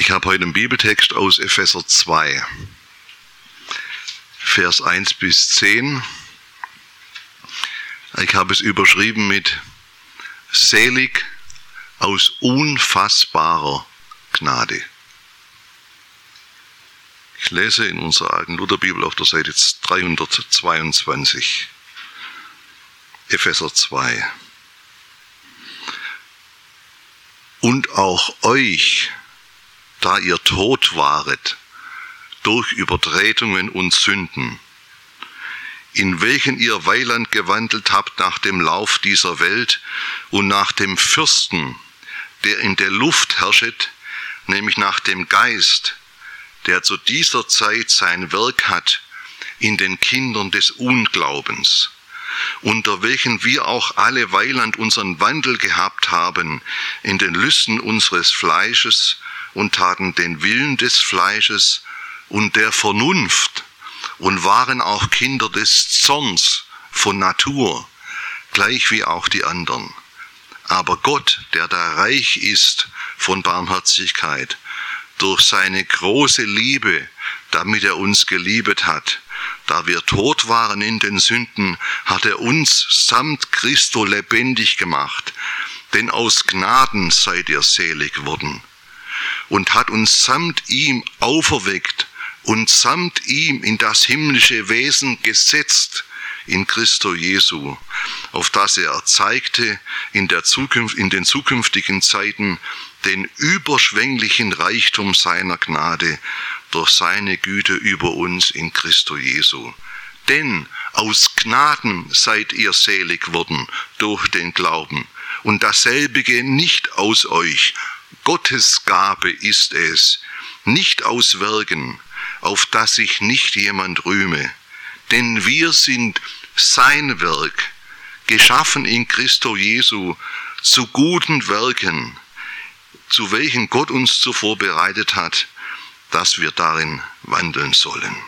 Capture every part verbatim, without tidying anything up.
Ich habe heute einen Bibeltext aus Epheser zwei, Vers eins bis zehn. Ich habe es überschrieben mit Selig aus unfassbarer Gnade. Ich lese in unserer alten Lutherbibel auf der Seite dreihundertzweiundzwanzig, Epheser zwei. Und auch euch, da ihr tot waret durch Übertretungen und Sünden, in welchen ihr weiland gewandelt habt nach dem Lauf dieser Welt und nach dem Fürsten, der in der Luft herrschet, nämlich nach dem Geist, der zu dieser Zeit sein Werk hat in den Kindern des Unglaubens, unter welchen wir auch alle weiland unseren Wandel gehabt haben in den Lüsten unseres Fleisches und taten den Willen des Fleisches und der Vernunft und waren auch Kinder des Zorns von Natur, gleich wie auch die anderen. Aber Gott, der da reich ist von Barmherzigkeit, durch seine große Liebe, damit er uns geliebet hat, da wir tot waren in den Sünden, hat er uns samt Christo lebendig gemacht, denn aus Gnaden seid ihr selig worden, und hat uns samt ihm auferweckt und samt ihm in das himmlische Wesen gesetzt, in Christo Jesu, auf das er zeigte in, der Zukunft, in den zukünftigen Zeiten den überschwänglichen Reichtum seiner Gnade durch seine Güte über uns in Christo Jesu. Denn aus Gnaden seid ihr selig worden durch den Glauben, und dasselbige nicht aus euch, Gottes Gabe ist es, nicht aus Werken, auf dass sich nicht jemand rühme. Denn wir sind sein Werk, geschaffen in Christo Jesu zu guten Werken, zu welchen Gott uns zuvor bereitet hat, dass wir darin wandeln sollen.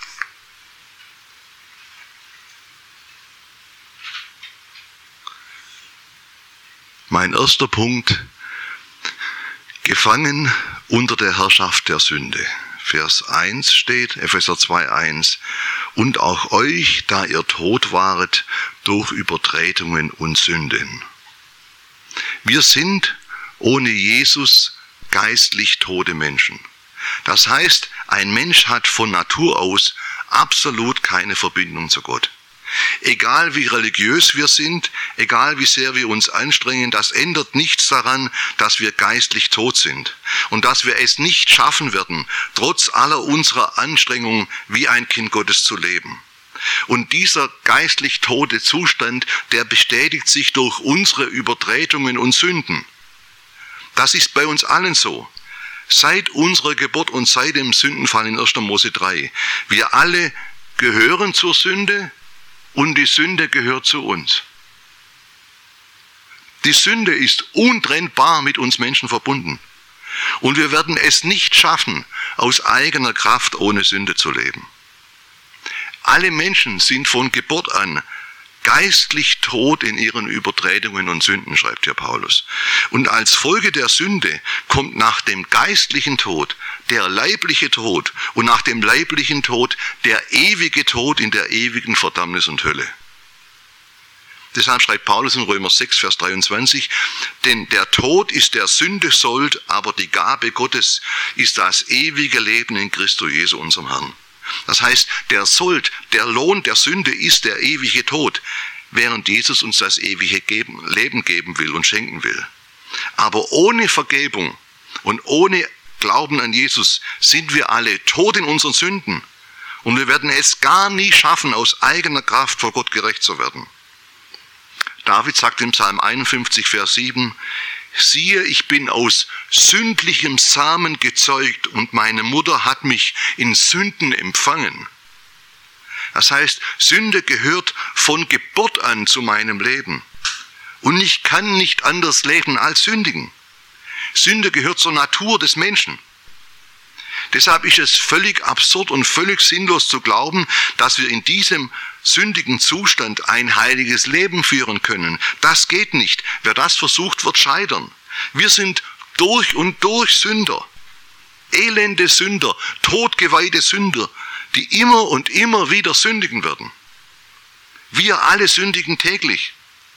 Mein erster Punkt: Gefangen unter der Herrschaft der Sünde. Vers eins steht, Epheser zwei eins, und auch euch, da ihr tot waret durch Übertretungen und Sünden. Wir sind ohne Jesus geistlich tote Menschen. Das heißt, ein Mensch hat von Natur aus absolut keine Verbindung zu Gott. Egal wie religiös wir sind, egal wie sehr wir uns anstrengen, das ändert nichts daran, dass wir geistlich tot sind und dass wir es nicht schaffen werden, trotz aller unserer Anstrengungen wie ein Kind Gottes zu leben. Und dieser geistlich tote Zustand, der bestätigt sich durch unsere Übertretungen und Sünden. Das ist bei uns allen so. Seit unserer Geburt und seit dem Sündenfall in erster Mose drei. Wir alle gehören zur Sünde, und die Sünde gehört zu uns. Die Sünde ist untrennbar mit uns Menschen verbunden. Und wir werden es nicht schaffen, aus eigener Kraft ohne Sünde zu leben. Alle Menschen sind von Geburt an geistlich tot in ihren Übertretungen und Sünden, schreibt hier Paulus. Und als Folge der Sünde kommt nach dem geistlichen Tod der leibliche Tod und nach dem leiblichen Tod der ewige Tod in der ewigen Verdammnis und Hölle. Deshalb schreibt Paulus in Römer sechs, Vers dreiundzwanzig, denn der Tod ist der Sünde Sold, aber die Gabe Gottes ist das ewige Leben in Christo Jesu, unserem Herrn. Das heißt, der Sold, der Lohn der Sünde ist der ewige Tod, während Jesus uns das ewige Leben geben will und schenken will. Aber ohne Vergebung und ohne Glauben an Jesus sind wir alle tot in unseren Sünden und wir werden es gar nie schaffen, aus eigener Kraft vor Gott gerecht zu werden. David sagt im Psalm einundfünfzig, Vers sieben, siehe, ich bin aus sündlichem Samen gezeugt und meine Mutter hat mich in Sünden empfangen. Das heißt, Sünde gehört von Geburt an zu meinem Leben. Und ich kann nicht anders leben als sündigen. Sünde gehört zur Natur des Menschen. Deshalb ist es völlig absurd und völlig sinnlos zu glauben, dass wir in diesem sündigen Zustand ein heiliges Leben führen können. Das geht nicht. Wer das versucht, wird scheitern. Wir sind durch und durch Sünder. elende Sünder, todgeweihte Sünder, die immer und immer wieder sündigen werden. Wir alle sündigen täglich.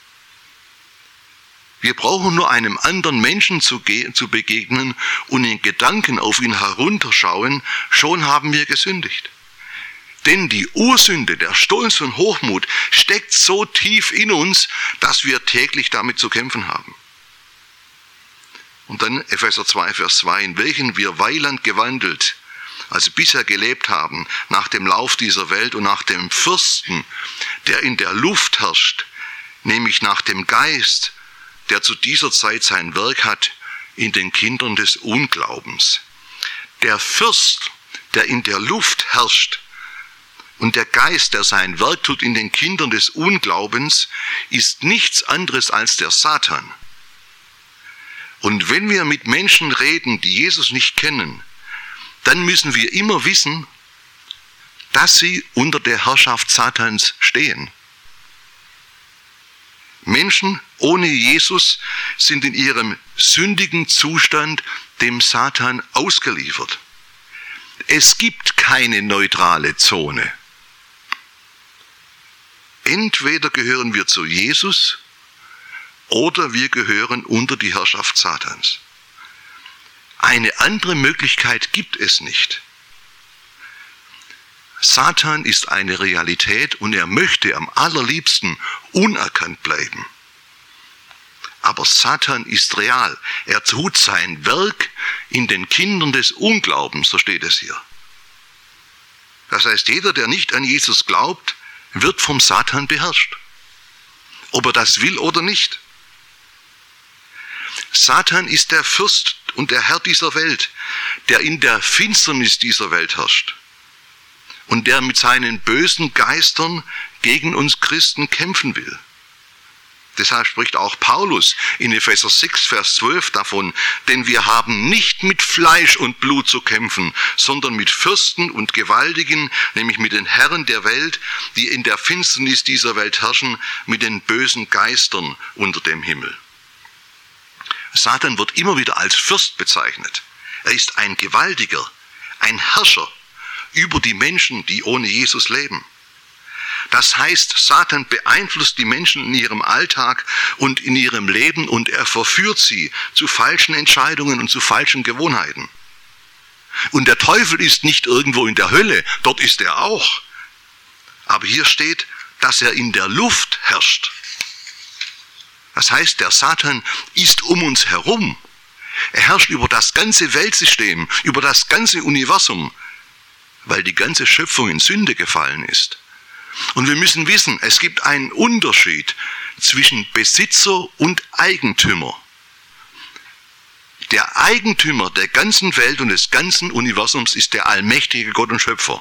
Wir brauchen nur einem anderen Menschen zu, ge- zu begegnen und in Gedanken auf ihn herunterschauen, schon haben wir gesündigt. Denn die Ursünde, der Stolz und Hochmut, steckt so tief in uns, dass wir täglich damit zu kämpfen haben. Und dann Epheser zwei, Vers zwei, in welchen wir weiland gewandelt, also bisher gelebt haben, nach dem Lauf dieser Welt und nach dem Fürsten, der in der Luft herrscht, nämlich nach dem Geist, der zu dieser Zeit sein Werk hat in den Kindern des Unglaubens. Der Fürst, der in der Luft herrscht, und der Geist, der sein Werk tut in den Kindern des Unglaubens, ist nichts anderes als der Satan. Und wenn wir mit Menschen reden, die Jesus nicht kennen, dann müssen wir immer wissen, dass sie unter der Herrschaft Satans stehen. Menschen ohne Jesus sind in ihrem sündigen Zustand dem Satan ausgeliefert. Es gibt keine neutrale Zone. Entweder gehören wir zu Jesus oder wir gehören unter die Herrschaft Satans. Eine andere Möglichkeit gibt es nicht. Satan ist eine Realität und er möchte am allerliebsten unerkannt bleiben. Aber Satan ist real. Er tut sein Werk in den Kindern des Unglaubens, so steht es hier. Das heißt, jeder, der nicht an Jesus glaubt, wird vom Satan beherrscht. Ob er das will oder nicht. Satan ist der Fürst und der Herr dieser Welt, der in der Finsternis dieser Welt herrscht und der mit seinen bösen Geistern gegen uns Christen kämpfen will. Deshalb spricht auch Paulus in Epheser sechs, Vers zwölf davon, denn wir haben nicht mit Fleisch und Blut zu kämpfen, sondern mit Fürsten und Gewaltigen, nämlich mit den Herren der Welt, die in der Finsternis dieser Welt herrschen, mit den bösen Geistern unter dem Himmel. Satan wird immer wieder als Fürst bezeichnet. Er ist ein Gewaltiger, ein Herrscher über die Menschen, die ohne Jesus leben. Das heißt, Satan beeinflusst die Menschen in ihrem Alltag und in ihrem Leben und er verführt sie zu falschen Entscheidungen und zu falschen Gewohnheiten. Und der Teufel ist nicht irgendwo in der Hölle, dort ist er auch. Aber hier steht, dass er in der Luft herrscht. Das heißt, der Satan ist um uns herum. Er herrscht über das ganze Weltsystem, über das ganze Universum, weil die ganze Schöpfung in Sünde gefallen ist. Und wir müssen wissen, es gibt einen Unterschied zwischen Besitzer und Eigentümer. Der Eigentümer der ganzen Welt und des ganzen Universums ist der allmächtige Gott und Schöpfer.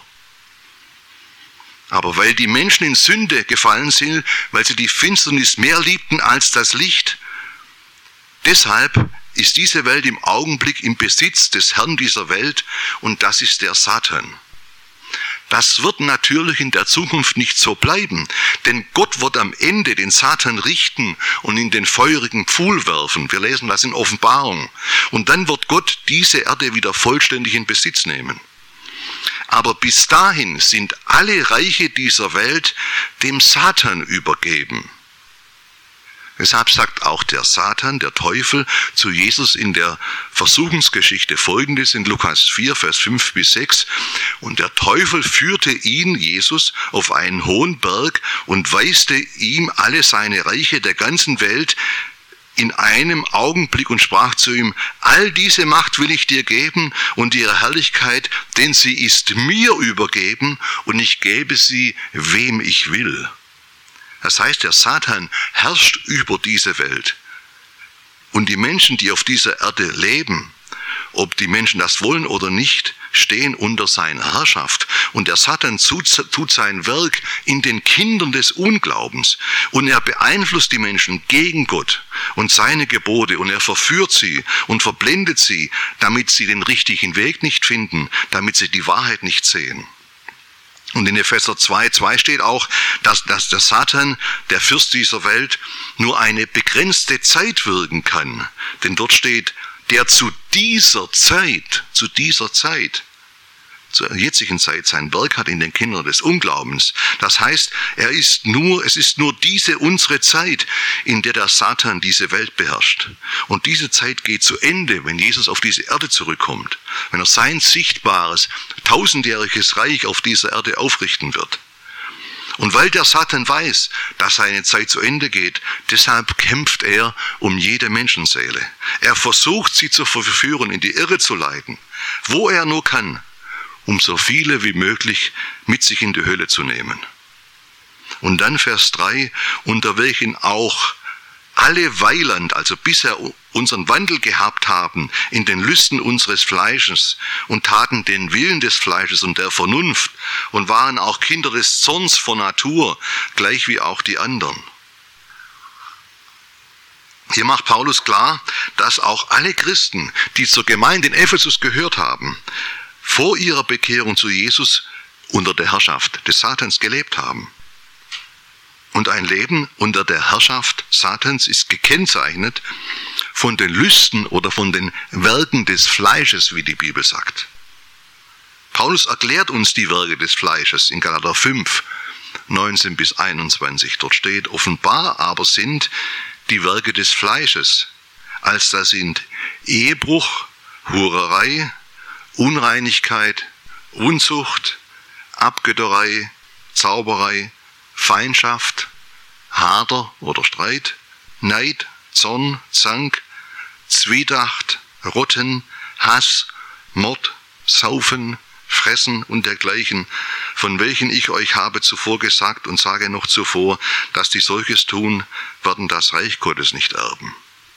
Aber weil die Menschen in Sünde gefallen sind, weil sie die Finsternis mehr liebten als das Licht, deshalb ist diese Welt im Augenblick im Besitz des Herrn dieser Welt und das ist der Satan. Das wird natürlich in der Zukunft nicht so bleiben, denn Gott wird am Ende den Satan richten und in den feurigen Pfuhl werfen. Wir lesen das in Offenbarung. Und dann wird Gott diese Erde wieder vollständig in Besitz nehmen. Aber bis dahin sind alle Reiche dieser Welt dem Satan übergeben. Deshalb sagt auch der Satan, der Teufel, zu Jesus in der Versuchungsgeschichte Folgendes in Lukas vier, Vers fünf bis sechs. Und der Teufel führte ihn, Jesus, auf einen hohen Berg und weiste ihm alle seine Reiche der ganzen Welt in einem Augenblick und sprach zu ihm, all diese Macht will ich dir geben und ihre Herrlichkeit, denn sie ist mir übergeben und ich gebe sie, wem ich will. Das heißt, der Satan herrscht über diese Welt. Und die Menschen, die auf dieser Erde leben, ob die Menschen das wollen oder nicht, stehen unter seiner Herrschaft. Und der Satan tut sein Werk in den Kindern des Unglaubens. Und er beeinflusst die Menschen gegen Gott und seine Gebote. Und er verführt sie und verblendet sie, damit sie den richtigen Weg nicht finden, damit sie die Wahrheit nicht sehen. Und in Epheser zwei, zwei steht auch, dass, dass der Satan, der Fürst dieser Welt, nur eine begrenzte Zeit wirken kann. Denn dort steht, der zu dieser Zeit, zu dieser Zeit, zur jetzigen Zeit sein Werk hat in den Kindern des Unglaubens. Das heißt, er ist nur, es ist nur diese unsere Zeit, in der der Satan diese Welt beherrscht. Und diese Zeit geht zu Ende, wenn Jesus auf diese Erde zurückkommt, wenn er sein sichtbares, tausendjähriges Reich auf dieser Erde aufrichten wird. Und weil der Satan weiß, dass seine Zeit zu Ende geht, deshalb kämpft er um jede Menschenseele. Er versucht, sie zu verführen, in die Irre zu leiten, wo er nur kann, um so viele wie möglich mit sich in die Hölle zu nehmen. Und dann Vers drei, unter welchen auch alle Weiland, also bisher unseren Wandel gehabt haben, in den Lüsten unseres Fleisches und taten den Willen des Fleisches und der Vernunft und waren auch Kinder des Zorns von Natur, gleich wie auch die anderen. Hier macht Paulus klar, dass auch alle Christen, die zur Gemeinde in Ephesus gehört haben, vor ihrer Bekehrung zu Jesus unter der Herrschaft des Satans gelebt haben. Und ein Leben unter der Herrschaft Satans ist gekennzeichnet von den Lüsten oder von den Werken des Fleisches, wie die Bibel sagt. Paulus erklärt uns die Werke des Fleisches in Galater fünf, neunzehn bis einundzwanzig. Dort steht, offenbar aber sind die Werke des Fleisches, als das sind Ehebruch, Hurerei, Unreinigkeit, Unzucht, Abgötterei, Zauberei, Feindschaft, Hader oder Streit, Neid, Zorn, Zank, Zwietracht, Rotten, Hass, Mord, Saufen, Fressen und dergleichen, von welchen ich euch habe zuvor gesagt und sage noch zuvor, dass die solches tun, werden das Reich Gottes nicht erben.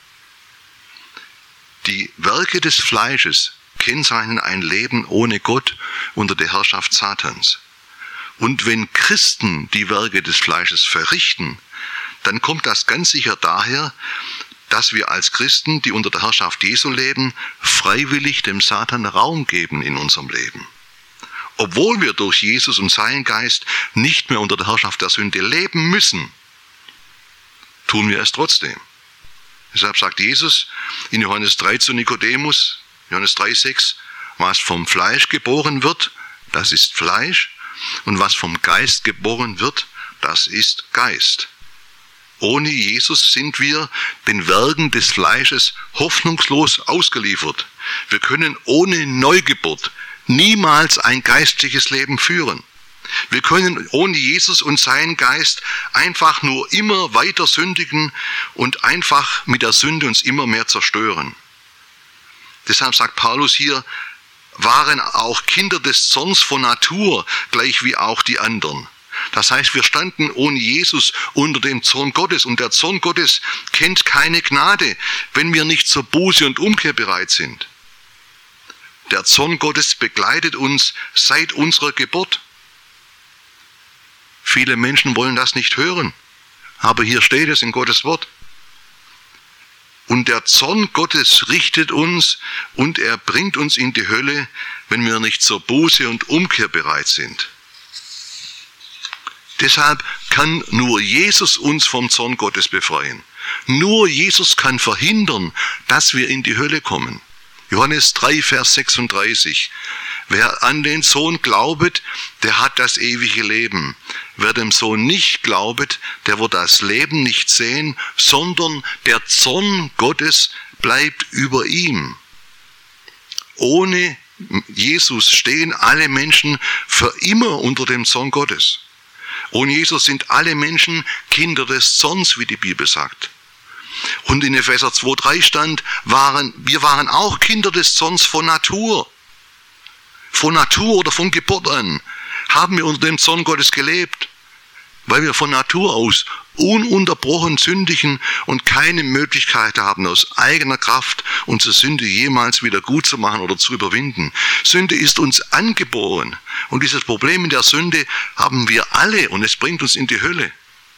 Die Werke des Fleisches kennzeichnen ein Leben ohne Gott unter der Herrschaft Satans. Und wenn Christen die Werke des Fleisches verrichten, dann kommt das ganz sicher daher, dass wir als Christen, die unter der Herrschaft Jesu leben, freiwillig dem Satan Raum geben in unserem Leben. Obwohl wir durch Jesus und seinen Geist nicht mehr unter der Herrschaft der Sünde leben müssen, tun wir es trotzdem. Deshalb sagt Jesus in Johannes drei zu Nikodemus, Johannes drei, sechs, was vom Fleisch geboren wird, das ist Fleisch, und was vom Geist geboren wird, das ist Geist. Ohne Jesus sind wir den Werken des Fleisches hoffnungslos ausgeliefert. Wir können ohne Neugeburt niemals ein geistliches Leben führen. Wir können ohne Jesus und seinen Geist einfach nur immer weiter sündigen und einfach mit der Sünde uns immer mehr zerstören. Deshalb sagt Paulus hier, waren auch Kinder des Zorns von Natur, gleich wie auch die anderen. Das heißt, wir standen ohne Jesus unter dem Zorn Gottes und der Zorn Gottes kennt keine Gnade, wenn wir nicht zur Buße und Umkehr bereit sind. Der Zorn Gottes begleitet uns seit unserer Geburt. Viele Menschen wollen das nicht hören, aber hier steht es in Gottes Wort. Und der Zorn Gottes richtet uns und er bringt uns in die Hölle, wenn wir nicht zur Buße und Umkehr bereit sind. Deshalb kann nur Jesus uns vom Zorn Gottes befreien. Nur Jesus kann verhindern, dass wir in die Hölle kommen. Johannes drei, Vers sechsunddreißig. Wer an den Sohn glaubet, der hat das ewige Leben. Wer dem Sohn nicht glaubet, der wird das Leben nicht sehen, sondern der Zorn Gottes bleibt über ihm. Ohne Jesus stehen alle Menschen für immer unter dem Zorn Gottes. Ohne Jesus sind alle Menschen Kinder des Zorns, wie die Bibel sagt. Und in Epheser zwei, drei stand, waren, wir waren auch Kinder des Zorns von Natur. Von Natur oder von Geburt an haben wir unter dem Zorn Gottes gelebt, weil wir von Natur aus ununterbrochen sündigen und keine Möglichkeit haben, aus eigener Kraft unsere Sünde jemals wieder gut zu machen oder zu überwinden. Sünde ist uns angeboren und dieses Problem in der Sünde haben wir alle und es bringt uns in die Hölle.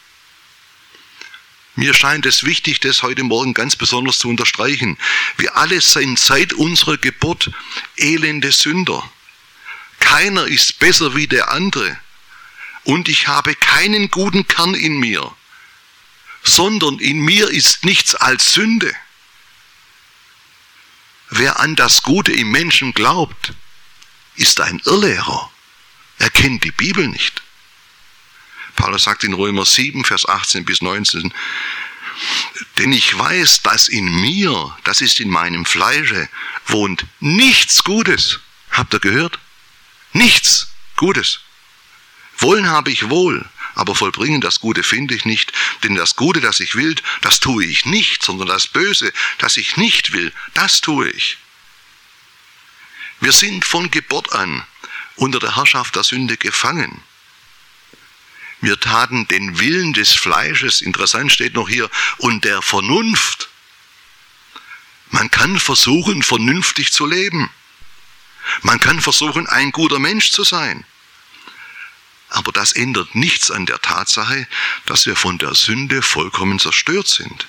Mir scheint es wichtig, das heute Morgen ganz besonders zu unterstreichen. Wir alle sind seit unserer Geburt elende Sünder. Keiner ist besser wie der andere. Und ich habe keinen guten Kern in mir, sondern in mir ist nichts als Sünde. Wer an das Gute im Menschen glaubt, ist ein Irrlehrer. Er kennt die Bibel nicht. Paulus sagt in Römer sieben, Vers achtzehn bis neunzehn, denn ich weiß, dass in mir, das ist in meinem Fleische, wohnt nichts Gutes. Habt ihr gehört? Nichts Gutes. Wollen habe ich wohl, aber vollbringen das Gute finde ich nicht, denn das Gute, das ich will, das tue ich nicht, sondern das Böse, das ich nicht will, das tue ich. Wir sind von Geburt an unter der Herrschaft der Sünde gefangen. Wir taten den Willen des Fleisches, interessant steht noch hier, und der Vernunft. Man kann versuchen, vernünftig zu leben. Man kann versuchen, ein guter Mensch zu sein. Aber das ändert nichts an der Tatsache, dass wir von der Sünde vollkommen zerstört sind.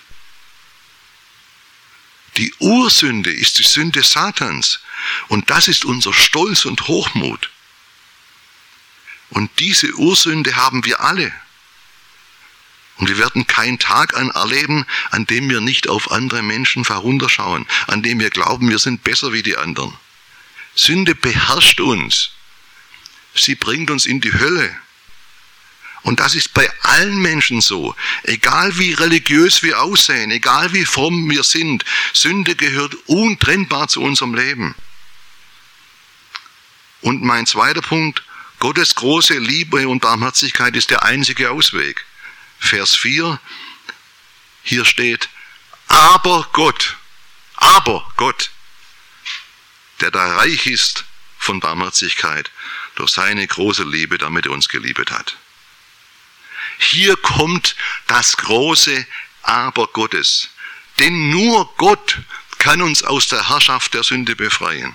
Die Ursünde ist die Sünde Satans. Und das ist unser Stolz und Hochmut. Und diese Ursünde haben wir alle. Und wir werden keinen Tag an erleben, an dem wir nicht auf andere Menschen herunterschauen, an dem wir glauben, wir sind besser wie die anderen. Sünde beherrscht uns. Sie bringt uns in die Hölle. Und das ist bei allen Menschen so. Egal wie religiös wir aussehen, egal wie fromm wir sind, Sünde gehört untrennbar zu unserem Leben. Und mein zweiter Punkt, Gottes große Liebe und Barmherzigkeit ist der einzige Ausweg. Vers vier, hier steht, aber Gott, aber Gott, der da reich ist von Barmherzigkeit, durch seine große Liebe, damit er uns geliebt hat. Hier kommt das große Aber Gottes. Denn nur Gott kann uns aus der Herrschaft der Sünde befreien.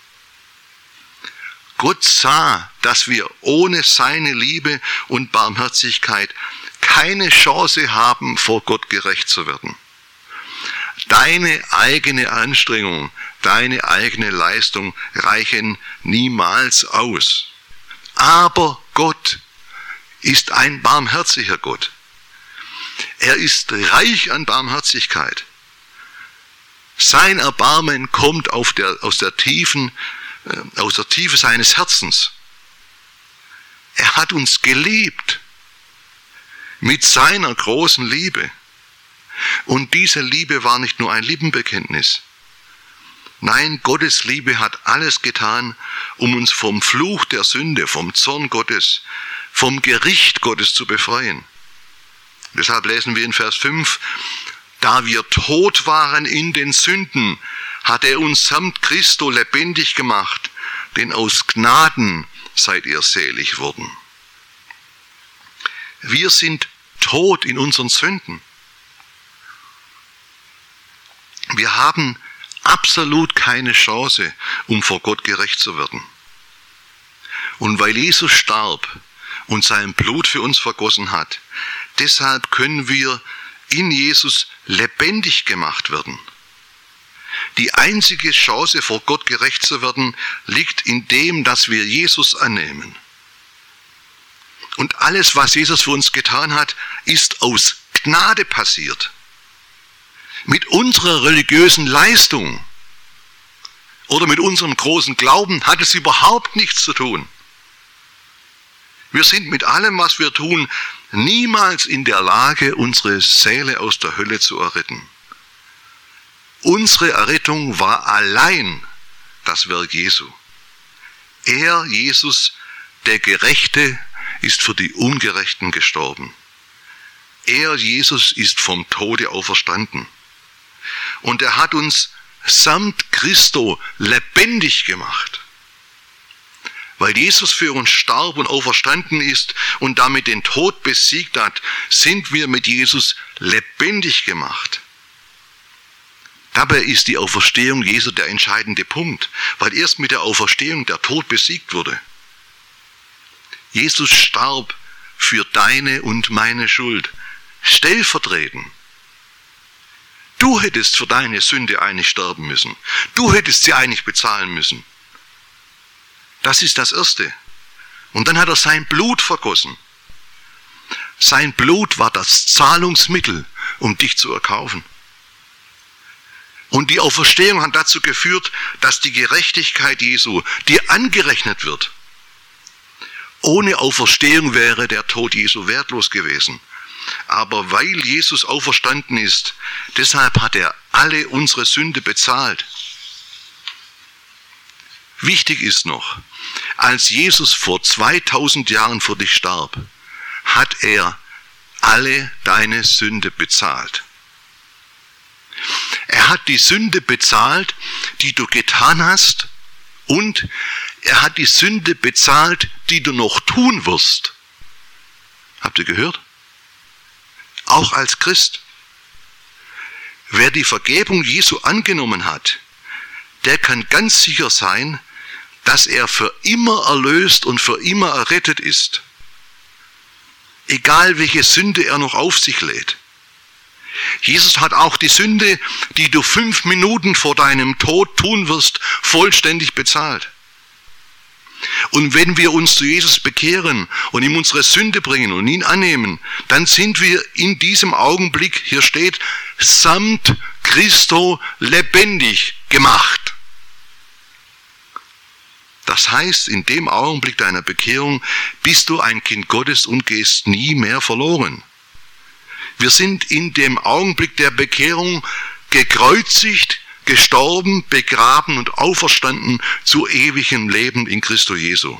Gott sah, dass wir ohne seine Liebe und Barmherzigkeit keine Chance haben, vor Gott gerecht zu werden. Deine eigene Anstrengung, deine eigene Leistung reichen niemals aus. Aber Gott ist ein barmherziger Gott. Er ist reich an Barmherzigkeit. Sein Erbarmen kommt auf der, aus der Tiefen, äh, aus der Tiefe seines Herzens. Er hat uns geliebt mit seiner großen Liebe. Und diese Liebe war nicht nur ein Lippenbekenntnis. Nein, Gottes Liebe hat alles getan, um uns vom Fluch der Sünde, vom Zorn Gottes, vom Gericht Gottes zu befreien. Deshalb lesen wir in Vers fünf, da wir tot waren in den Sünden, hat er uns samt Christo lebendig gemacht, denn aus Gnaden seid ihr selig worden. Wir sind tot in unseren Sünden. Wir haben absolut keine Chance, um vor Gott gerecht zu werden. Und weil Jesus starb und sein Blut für uns vergossen hat, deshalb können wir in Jesus lebendig gemacht werden. Die einzige Chance, vor Gott gerecht zu werden, liegt in dem, dass wir Jesus annehmen. Und alles, was Jesus für uns getan hat, ist aus Gnade passiert. Mit unserer religiösen Leistung oder mit unserem großen Glauben hat es überhaupt nichts zu tun. Wir sind mit allem, was wir tun, niemals in der Lage, unsere Seele aus der Hölle zu erretten. Unsere Errettung war allein das Werk Jesu. Er, Jesus, der Gerechte, ist für die Ungerechten gestorben. Er, Jesus, ist vom Tode auferstanden. Und er hat uns samt Christo lebendig gemacht. Weil Jesus für uns starb und auferstanden ist und damit den Tod besiegt hat, sind wir mit Jesus lebendig gemacht. Dabei ist die Auferstehung Jesu der entscheidende Punkt, weil erst mit der Auferstehung der Tod besiegt wurde. Jesus starb für deine und meine Schuld, stellvertretend. Du hättest für deine Sünde eigentlich sterben müssen. Du hättest sie eigentlich bezahlen müssen. Das ist das Erste. Und dann hat er sein Blut vergossen. Sein Blut war das Zahlungsmittel, um dich zu erkaufen. Und die Auferstehung hat dazu geführt, dass die Gerechtigkeit Jesu dir angerechnet wird. Ohne Auferstehung wäre der Tod Jesu wertlos gewesen. Aber weil Jesus auferstanden ist, deshalb hat er alle unsere Sünde bezahlt. Wichtig ist noch, als Jesus vor zweitausend Jahren für dich starb, hat er alle deine Sünde bezahlt. Er hat die Sünde bezahlt, die du getan hast, und er hat die Sünde bezahlt, die du noch tun wirst. Habt ihr gehört? Auch als Christ. Wer die Vergebung Jesu angenommen hat, der kann ganz sicher sein, dass er für immer erlöst und für immer errettet ist. Egal welche Sünde er noch auf sich lädt. Jesus hat auch die Sünde, die du fünf Minuten vor deinem Tod tun wirst, vollständig bezahlt. Und wenn wir uns zu Jesus bekehren und ihm unsere Sünde bringen und ihn annehmen, dann sind wir in diesem Augenblick, hier steht, samt Christo lebendig gemacht. Das heißt, in dem Augenblick deiner Bekehrung bist du ein Kind Gottes und gehst nie mehr verloren. Wir sind in dem Augenblick der Bekehrung gekreuzigt, gestorben, begraben und auferstanden zu ewigem Leben in Christo Jesu.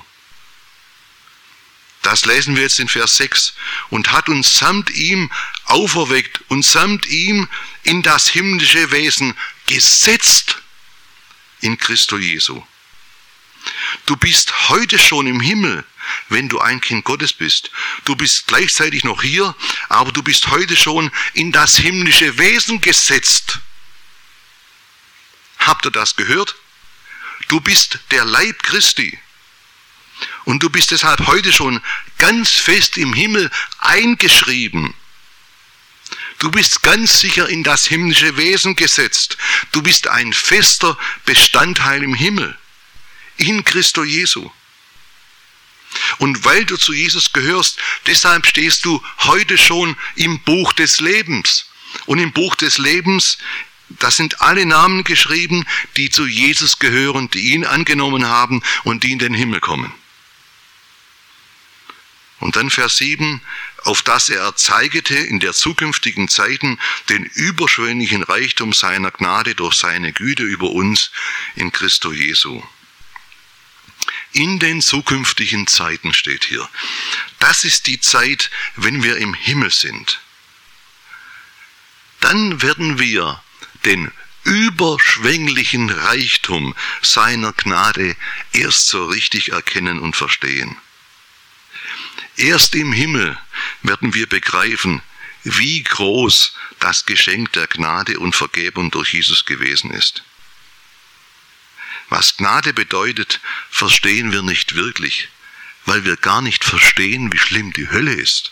Das lesen wir jetzt in Vers sechs. Und hat uns samt ihm auferweckt und samt ihm in das himmlische Wesen gesetzt in Christo Jesu. Du bist heute schon im Himmel, wenn du ein Kind Gottes bist. Du bist gleichzeitig noch hier, aber du bist heute schon in das himmlische Wesen gesetzt. Habt ihr das gehört? Du bist der Leib Christi. Und du bist deshalb heute schon ganz fest im Himmel eingeschrieben. Du bist ganz sicher in das himmlische Wesen gesetzt. Du bist ein fester Bestandteil im Himmel. In Christo Jesu. Und weil du zu Jesus gehörst, deshalb stehst du heute schon im Buch des Lebens. Und im Buch des Lebens, da sind alle Namen geschrieben, die zu Jesus gehören, die ihn angenommen haben und die in den Himmel kommen. Und dann Vers sieben, auf das er erzeigete in der zukünftigen Zeiten den überschwänglichen Reichtum seiner Gnade durch seine Güte über uns in Christo Jesu. In den zukünftigen Zeiten steht hier. Das ist die Zeit, wenn wir im Himmel sind. Dann werden wir den überschwänglichen Reichtum seiner Gnade erst so richtig erkennen und verstehen. Erst im Himmel werden wir begreifen, wie groß das Geschenk der Gnade und Vergebung durch Jesus gewesen ist. Was Gnade bedeutet, verstehen wir nicht wirklich, weil wir gar nicht verstehen, wie schlimm die Hölle ist.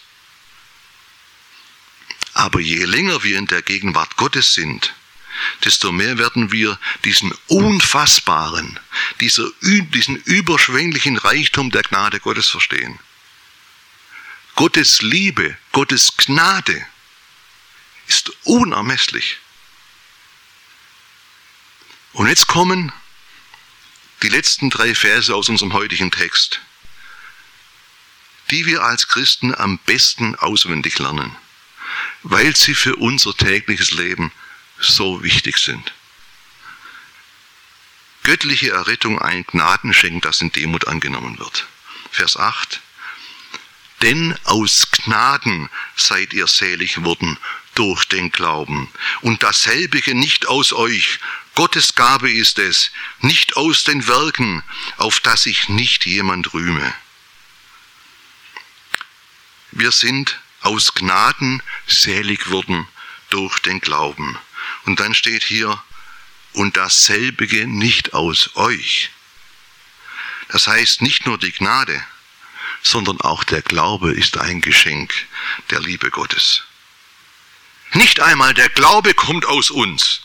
Aber je länger wir in der Gegenwart Gottes sind, desto mehr werden wir diesen unfassbaren, dieser, diesen überschwänglichen Reichtum der Gnade Gottes verstehen. Gottes Liebe, Gottes Gnade ist unermesslich. Und jetzt kommen die letzten drei Verse aus unserem heutigen Text, die wir als Christen am besten auswendig lernen, weil sie für unser tägliches Leben so wichtig sind. Göttliche Errettung, ein Gnadengeschenk, das in Demut angenommen wird. Vers acht. Denn aus Gnaden seid ihr selig worden durch den Glauben. Und dasselbige nicht aus euch. Gottes Gabe ist es, nicht aus den Werken, auf dass sich nicht jemand rühme. Wir sind aus Gnaden selig worden durch den Glauben. Und dann steht hier, und dasselbige nicht aus euch. Das heißt, nicht nur die Gnade, sondern auch der Glaube ist ein Geschenk der Liebe Gottes. Nicht einmal der Glaube kommt aus uns.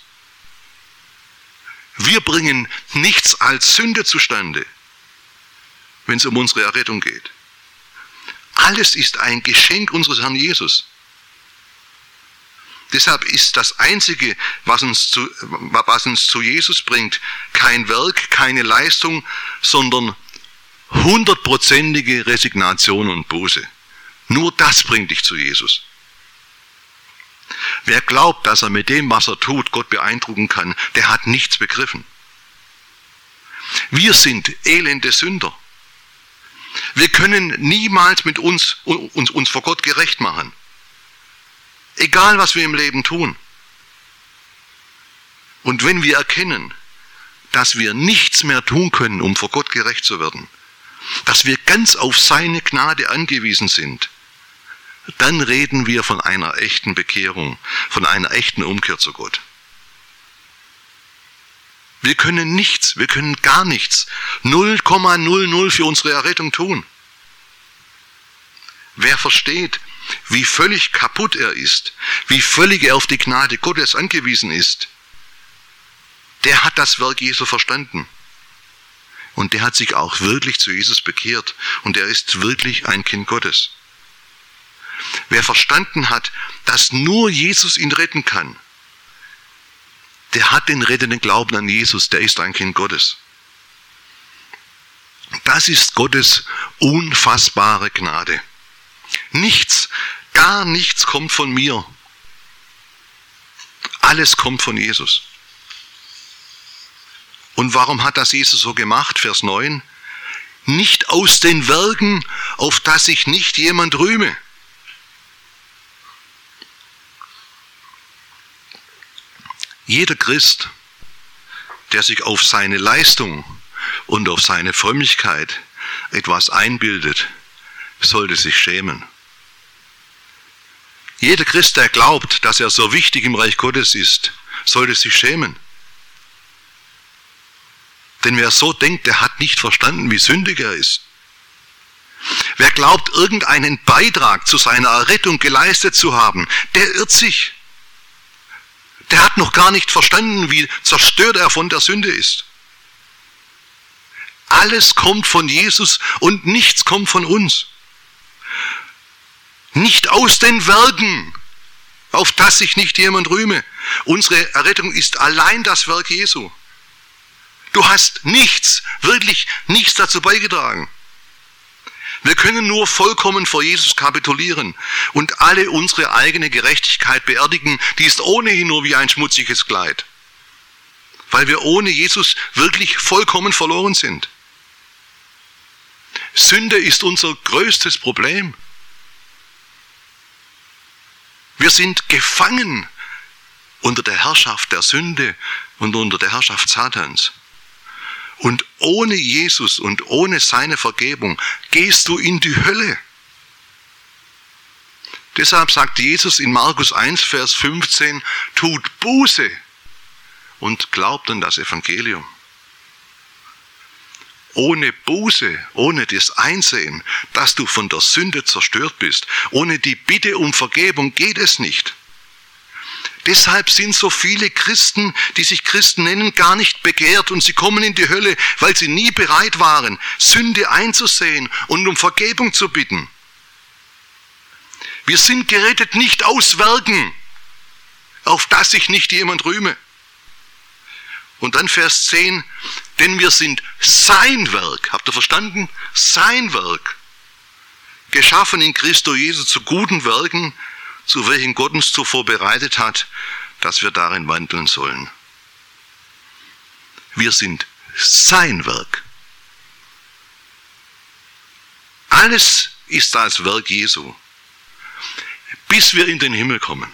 Wir bringen nichts als Sünde zustande, wenn es um unsere Errettung geht. Alles ist ein Geschenk unseres Herrn Jesus. Deshalb ist das Einzige, was uns zu, was uns zu Jesus bringt, kein Werk, keine Leistung, sondern hundertprozentige Resignation und Buße. Nur das bringt dich zu Jesus. Wer glaubt, dass er mit dem, was er tut, Gott beeindrucken kann, der hat nichts begriffen. Wir sind elende Sünder. Wir können niemals mit uns, uns, uns vor Gott gerecht machen. Egal, was wir im Leben tun. Und wenn wir erkennen, dass wir nichts mehr tun können, um vor Gott gerecht zu werden, dass wir ganz auf seine Gnade angewiesen sind, dann reden wir von einer echten Bekehrung, von einer echten Umkehr zu Gott. Wir können nichts, wir können gar nichts, null Komma null null für unsere Errettung tun. Wer versteht, wie völlig kaputt er ist, wie völlig er auf die Gnade Gottes angewiesen ist, der hat das Werk Jesu verstanden. Und der hat sich auch wirklich zu Jesus bekehrt und er ist wirklich ein Kind Gottes. Wer verstanden hat, dass nur Jesus ihn retten kann, der hat den rettenden Glauben an Jesus, der ist ein Kind Gottes. Das ist Gottes unfassbare Gnade. Nichts, gar nichts kommt von mir. Alles kommt von Jesus. Und warum hat das Jesus so gemacht? Vers neun. Nicht aus den Werken, auf dass sich nicht jemand rühme. Jeder Christ, der sich auf seine Leistung und auf seine Frömmigkeit etwas einbildet, sollte sich schämen. Jeder Christ, der glaubt, dass er so wichtig im Reich Gottes ist, sollte sich schämen. Denn wer so denkt, der hat nicht verstanden, wie sündig er ist. Wer glaubt, irgendeinen Beitrag zu seiner Errettung geleistet zu haben, der irrt sich. Der hat noch gar nicht verstanden, wie zerstört er von der Sünde ist. Alles kommt von Jesus und nichts kommt von uns. Nicht aus den Werken, auf dass sich nicht jemand rühme. Unsere Errettung ist allein das Werk Jesu. Du hast nichts, wirklich nichts dazu beigetragen. Wir können nur vollkommen vor Jesus kapitulieren und alle unsere eigene Gerechtigkeit beerdigen, die ist ohnehin nur wie ein schmutziges Kleid. Weil wir ohne Jesus wirklich vollkommen verloren sind. Sünde ist unser größtes Problem. Wir sind gefangen unter der Herrschaft der Sünde und unter der Herrschaft Satans. Und ohne Jesus und ohne seine Vergebung gehst du in die Hölle. Deshalb sagt Jesus in Markus eins, Vers fünfzehn, tut Buße und glaubt an das Evangelium. Ohne Buße, ohne das Einsehen, dass du von der Sünde zerstört bist, ohne die Bitte um Vergebung geht es nicht. Deshalb sind so viele Christen, die sich Christen nennen, gar nicht bekehrt und sie kommen in die Hölle, weil sie nie bereit waren, Sünde einzusehen und um Vergebung zu bitten. Wir sind gerettet nicht aus Werken, auf dass sich nicht jemand rühme. Und dann Vers zehn, denn wir sind sein Werk, habt ihr verstanden? Sein Werk, geschaffen in Christo Jesu zu guten Werken, zu welchen Gott uns zuvor bereitet hat, dass wir darin wandeln sollen. Wir sind sein Werk. Alles ist das Werk Jesu, bis wir in den Himmel kommen.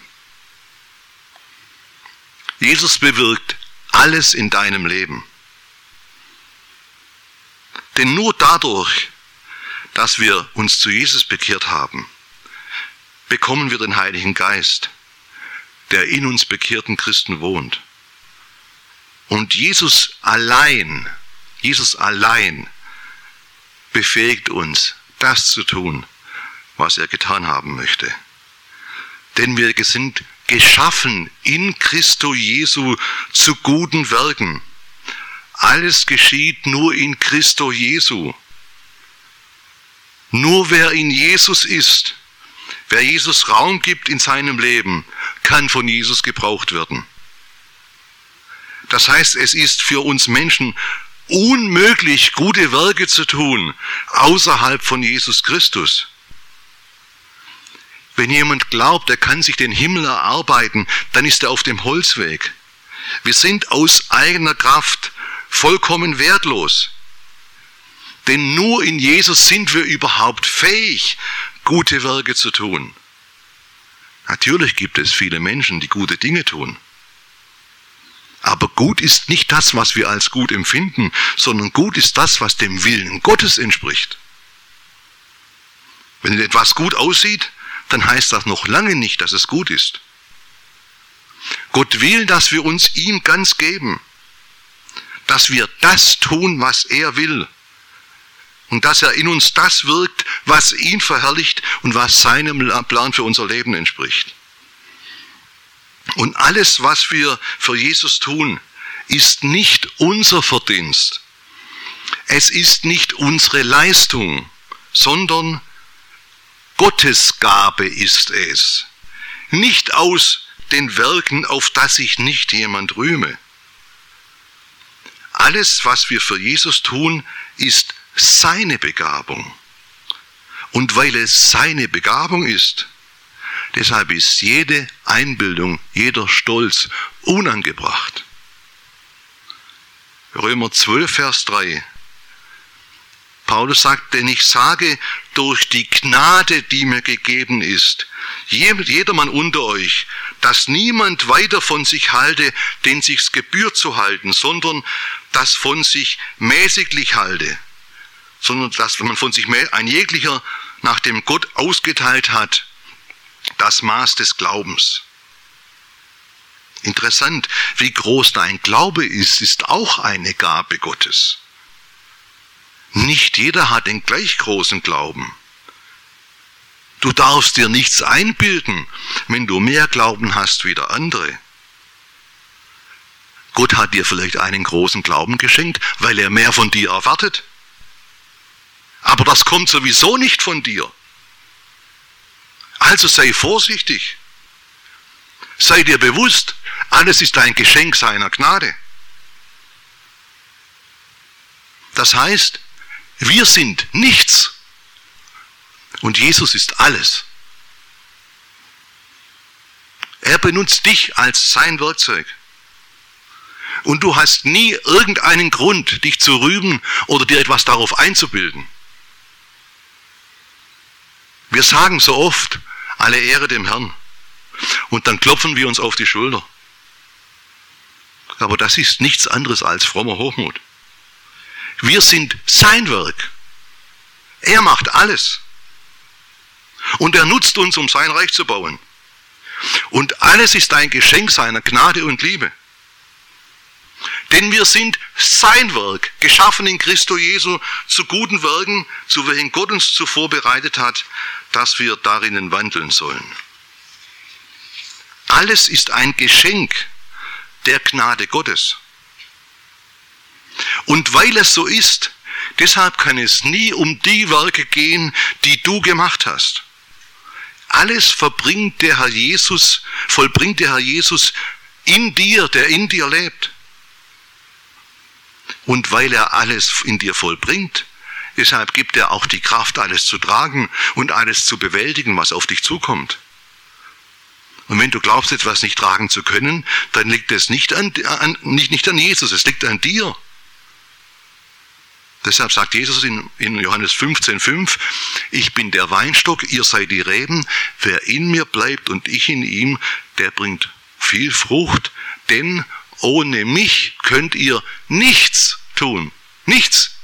Jesus bewirkt alles in deinem Leben. Denn nur dadurch, dass wir uns zu Jesus bekehrt haben, bekommen wir den Heiligen Geist, der in uns bekehrten Christen wohnt. Und Jesus allein, Jesus allein befähigt uns, das zu tun, was er getan haben möchte. Denn wir sind geschaffen in Christo Jesu zu guten Werken. Alles geschieht nur in Christo Jesu. Nur wer in Jesus ist, wer Jesus Raum gibt in seinem Leben, kann von Jesus gebraucht werden. Das heißt, es ist für uns Menschen unmöglich, gute Werke zu tun, außerhalb von Jesus Christus. Wenn jemand glaubt, er kann sich den Himmel erarbeiten, dann ist er auf dem Holzweg. Wir sind aus eigener Kraft vollkommen wertlos. Denn nur in Jesus sind wir überhaupt fähig, gute Werke zu tun. Natürlich gibt es viele Menschen, die gute Dinge tun. Aber gut ist nicht das, was wir als gut empfinden, sondern gut ist das, was dem Willen Gottes entspricht. Wenn etwas gut aussieht, dann heißt das noch lange nicht, dass es gut ist. Gott will, dass wir uns ihm ganz geben, dass wir das tun, was er will und dass er in uns das wirkt, was ihn verherrlicht und was seinem Plan für unser Leben entspricht. Und alles, was wir für Jesus tun, ist nicht unser Verdienst. Es ist nicht unsere Leistung, sondern Gottes Gabe ist es. Nicht aus den Werken, auf das sich nicht jemand rühme. Alles, was wir für Jesus tun, ist seine Begabung. Und weil es seine Begabung ist, deshalb ist jede Einbildung, jeder Stolz unangebracht. Römer zwölf, Vers drei. Paulus sagt, denn ich sage, durch die Gnade, die mir gegeben ist, jedermann unter euch, dass niemand weiter von sich halte, den sich's gebührt zu halten, sondern dass von sich mäßiglich halte, sondern dass man von sich ein jeglicher, nachdem Gott ausgeteilt hat, das Maß des Glaubens. Interessant, wie groß dein Glaube ist, ist auch eine Gabe Gottes. Nicht jeder hat den gleich großen Glauben. Du darfst dir nichts einbilden, wenn du mehr Glauben hast wie der andere. Gott hat dir vielleicht einen großen Glauben geschenkt, weil er mehr von dir erwartet. Aber das kommt sowieso nicht von dir. Also sei vorsichtig. Sei dir bewusst, alles ist ein Geschenk seiner Gnade. Das heißt, wir sind nichts und Jesus ist alles. Er benutzt dich als sein Werkzeug. Und du hast nie irgendeinen Grund, dich zu rühmen oder dir etwas darauf einzubilden. Wir sagen so oft, alle Ehre dem Herrn. Und dann klopfen wir uns auf die Schulter. Aber das ist nichts anderes als frommer Hochmut. Wir sind sein Werk. Er macht alles. Und er nutzt uns, um sein Reich zu bauen. Und alles ist ein Geschenk seiner Gnade und Liebe. Denn wir sind sein Werk, geschaffen in Christo Jesu zu guten Werken, zu welchen Gott uns zuvor bereitet hat, dass wir darinnen wandeln sollen. Alles ist ein Geschenk der Gnade Gottes. Und weil es so ist, deshalb kann es nie um die Werke gehen, die du gemacht hast. Alles verbringt der Herr Jesus, vollbringt der Herr Jesus in dir, der in dir lebt. Und weil er alles in dir vollbringt, deshalb gibt er auch die Kraft, alles zu tragen und alles zu bewältigen, was auf dich zukommt. Und wenn du glaubst, etwas nicht tragen zu können, dann liegt es nicht an, an, nicht, nicht an Jesus, es liegt an dir. Deshalb sagt Jesus in, in Johannes fünfzehn, fünf, ich bin der Weinstock, ihr seid die Reben, wer in mir bleibt und ich in ihm, der bringt viel Frucht, denn ohne mich könnt ihr nichts tun. Nichts.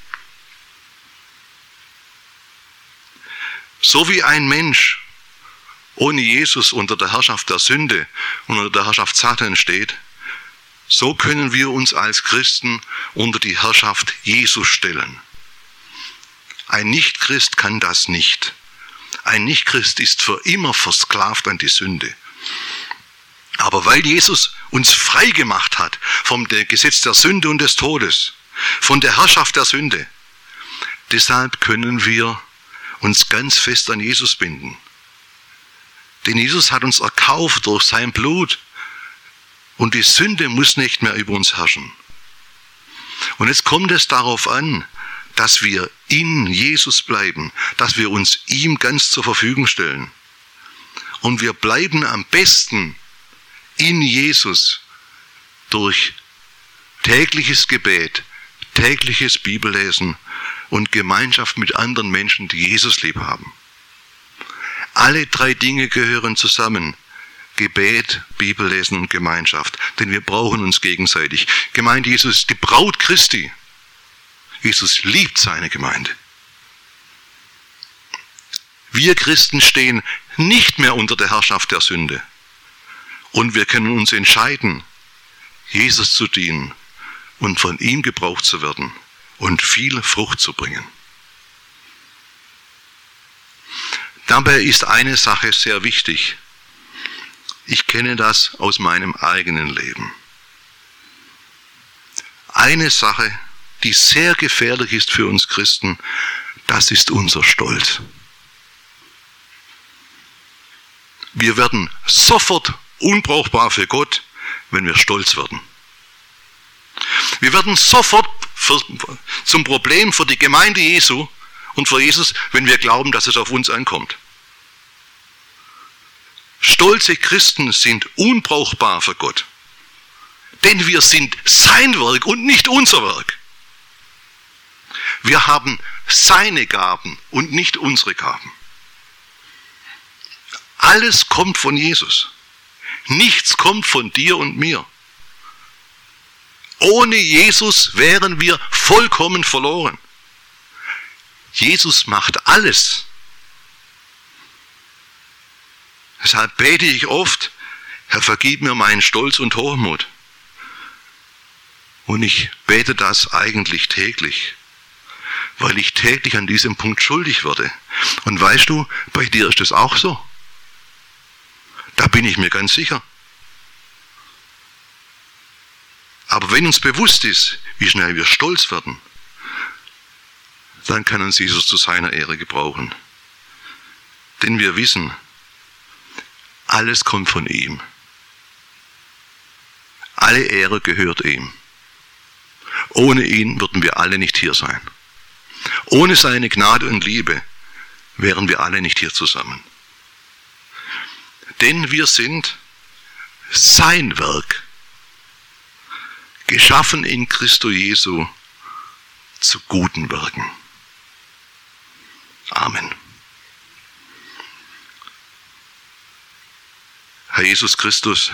So wie ein Mensch ohne Jesus unter der Herrschaft der Sünde und unter der Herrschaft Satan steht, so können wir uns als Christen unter die Herrschaft Jesus stellen. Ein Nichtchrist kann das nicht. Ein Nichtchrist ist für immer versklavt an die Sünde. Aber weil Jesus uns frei gemacht hat vom Gesetz der Sünde und des Todes, von der Herrschaft der Sünde, deshalb können wir uns ganz fest an Jesus binden. Denn Jesus hat uns erkauft durch sein Blut. Und die Sünde muss nicht mehr über uns herrschen. Und jetzt kommt es darauf an, dass wir in Jesus bleiben, dass wir uns ihm ganz zur Verfügung stellen. Und wir bleiben am besten in Jesus durch tägliches Gebet, tägliches Bibellesen und Gemeinschaft mit anderen Menschen, die Jesus lieb haben. Alle drei Dinge gehören zusammen. Gebet, Bibellesen und Gemeinschaft. Denn wir brauchen uns gegenseitig. Gemeinde Jesus ist die Braut Christi. Jesus liebt seine Gemeinde. Wir Christen stehen nicht mehr unter der Herrschaft der Sünde. Und wir können uns entscheiden, Jesus zu dienen und von ihm gebraucht zu werden und viel Frucht zu bringen. Dabei ist eine Sache sehr wichtig. Ich kenne das aus meinem eigenen Leben. Eine Sache, die sehr gefährlich ist für uns Christen, das ist unser Stolz. Wir werden sofort unbrauchbar für Gott, wenn wir stolz werden. Wir werden sofort für, zum Problem für die Gemeinde Jesu und für Jesus, wenn wir glauben, dass es auf uns ankommt. Stolze Christen sind unbrauchbar für Gott. Denn wir sind sein Werk und nicht unser Werk. Wir haben seine Gaben und nicht unsere Gaben. Alles kommt von Jesus. Nichts kommt von dir und mir. Ohne Jesus wären wir vollkommen verloren. Jesus macht alles. Deshalb bete ich oft, Herr, vergib mir meinen Stolz und Hochmut. Und ich bete das eigentlich täglich, weil ich täglich an diesem Punkt schuldig werde. Und weißt du, bei dir ist es auch so. Da bin ich mir ganz sicher. Aber wenn uns bewusst ist, wie schnell wir stolz werden, dann kann uns Jesus zu seiner Ehre gebrauchen. Denn wir wissen, alles kommt von ihm. Alle Ehre gehört ihm. Ohne ihn würden wir alle nicht hier sein. Ohne seine Gnade und Liebe wären wir alle nicht hier zusammen. Denn wir sind sein Werk, geschaffen in Christo Jesu zu guten Werken. Amen. Herr Jesus Christus,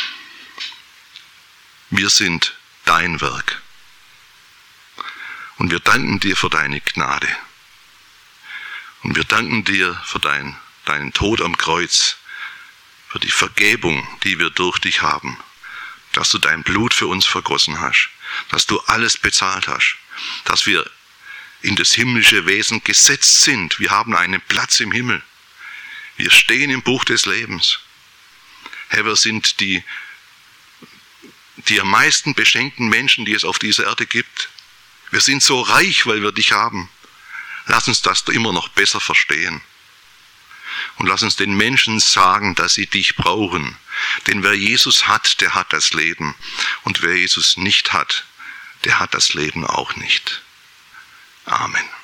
wir sind dein Werk. Und wir danken dir für deine Gnade. Und wir danken dir für dein, deinen Tod am Kreuz, für die Vergebung, die wir durch dich haben, dass du dein Blut für uns vergossen hast, dass du alles bezahlt hast, dass wir in das himmlische Wesen gesetzt sind. Wir haben einen Platz im Himmel. Wir stehen im Buch des Lebens. Herr, wir sind die, die am meisten beschenkten Menschen, die es auf dieser Erde gibt. Wir sind so reich, weil wir dich haben. Lass uns das immer noch besser verstehen. Und lass uns den Menschen sagen, dass sie dich brauchen. Denn wer Jesus hat, der hat das Leben. Und wer Jesus nicht hat, der hat das Leben auch nicht. Amen.